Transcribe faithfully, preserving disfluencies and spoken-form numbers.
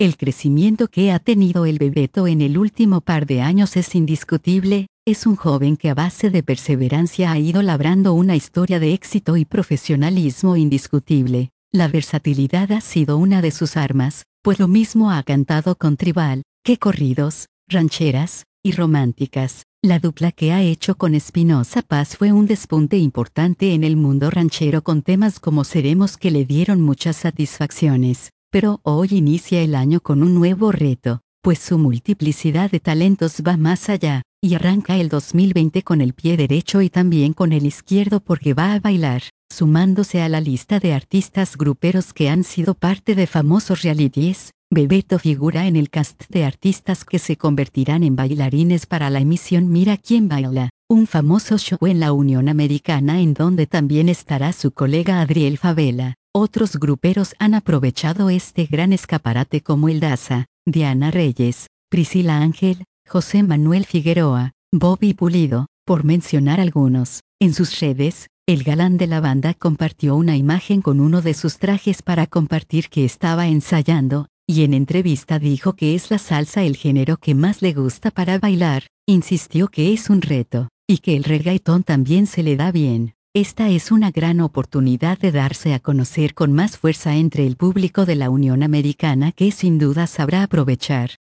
El crecimiento que ha tenido el Bebeto en el último par de años es indiscutible. Es un joven que a base de perseverancia ha ido labrando una historia de éxito y profesionalismo indiscutible. La versatilidad ha sido una de sus armas, pues lo mismo ha cantado con tribal, que corridos, rancheras, y románticas. La dupla que ha hecho con Espinoza Paz fue un despunte importante en el mundo ranchero con temas como Seremos que le dieron muchas satisfacciones. Pero hoy inicia el año con un nuevo reto, pues su multiplicidad de talentos va más allá, y arranca el dos mil veinte con el pie derecho y también con el izquierdo porque va a bailar, sumándose a la lista de artistas gruperos que han sido parte de famosos realities. Bebeto figura en el cast de artistas que se convertirán en bailarines para la emisión Mira quién baila, un famoso show en la Unión Americana en donde también estará su colega Adriel Favela. Otros gruperos han aprovechado este gran escaparate como el Daza, Diana Reyes, Priscila Ángel, José Manuel Figueroa, Bobby Pulido, por mencionar algunos. En sus redes, el galán de la banda compartió una imagen con uno de sus trajes para compartir que estaba ensayando, y en entrevista dijo que es la salsa el género que más le gusta para bailar. Insistió que es un reto, y que el reggaetón también se le da bien. Esta es una gran oportunidad de darse a conocer con más fuerza entre el público de la Unión Americana que sin duda sabrá aprovechar.